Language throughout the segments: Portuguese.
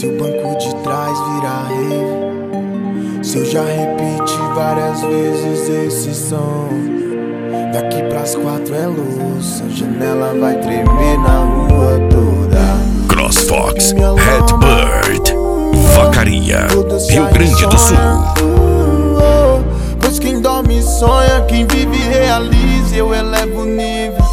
Se o banco de trás virar rave, se eu já repeti várias vezes esse som, daqui pras 4 é luz, a janela vai tremer na rua toda. CrossFox, Redbird, Vacaria, Rio Grande do Sul. Pois quem dorme sonha, quem vive realiza, eu elevo o nível.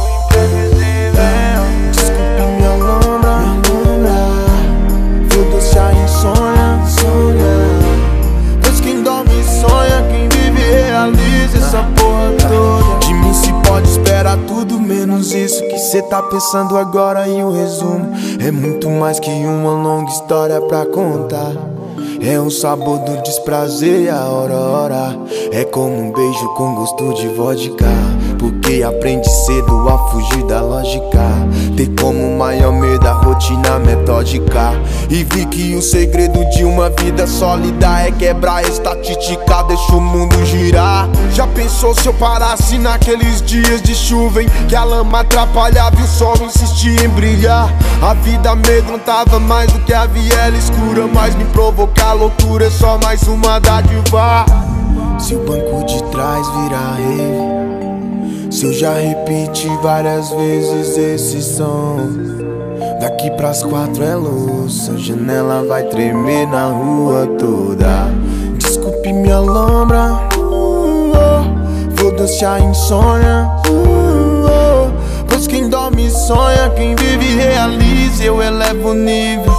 Desculpe minha lombra, foda-se a insônia. Pois quem dorme sonha, quem vive realiza essa porra toda. De mim se pode esperar tudo menos isso que cê tá pensando agora. E o resumo é muito mais que uma longa história pra contar. É o sabor do desprazer e a hora. É como um beijo com gosto de vodka, porque aprende cedo a fugir da lógica. Ter como maior medo a rotina metódica. E vi que o segredo de uma vida sólida é quebrar a estatística, deixa o mundo girar. Já pensou se eu parasse naqueles dias de chuva em que a lama atrapalhava e o sol insistia em brilhar? A vida amedrontava mais do que a viela escura, mas me provocar loucura é só mais uma dádiva. Se o banco de trás virar rave, se eu já repeti várias vezes esse som, daqui pras 4 é luz, a janela vai tremer na rua toda. Desculpe minha lombra, foda-se a insônia. Pois quem dorme sonha, quem vive realiza, eu elevo o nível.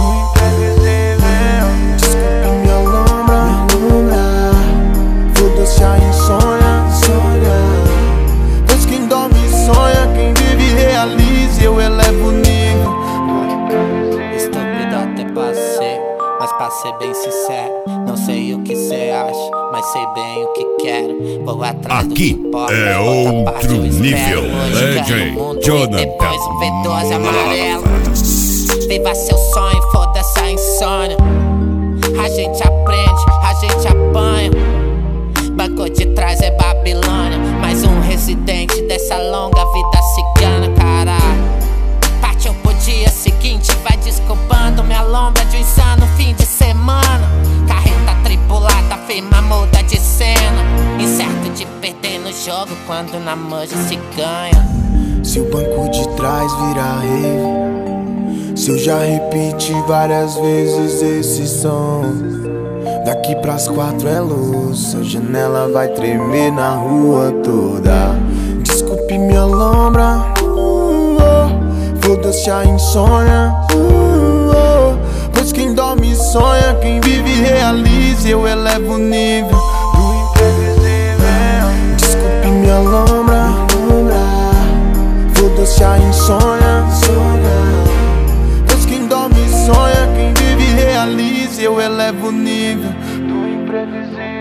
Foda-se a insônia. Pois quem dorme sonha, quem vive realiza, eu elevo o nível. Estúpido até passei, mas pra ser bem sincero, não sei o que cê acha, mas sei bem o que quero. Vou atrás do que Aqui importa, é outra parte outro eu espero. nível. Hoje DJ ganho o mundo Jonathan. e depois um V12 amarelo. Viva seu sonho, foda-se a insônia. A gente aprende, a gente apanha. Banco de trás é Babilônia, mais um residente dessa longa vida cigana, caralho. Partiu pro dia seguinte, vai desculpando minha lombra de um insano fim de semana. Carreta tripulada, firma muda de cena. Incerto de perder no jogo quando na manja se ganha. Se o banco de trás virar rave, se eu já repeti várias vezes esse som, daqui pras 4 é luz, a janela vai tremer na rua toda. Desculpe minha lombra, foda-se a insônia. Pois quem dorme sonha, quem vive realiza, eu elevo o nível. Desculpe minha lombra, foda-se a insônia. Pois quem dorme sonha, quem vive realiza, eu elevo o nível do imprevisível.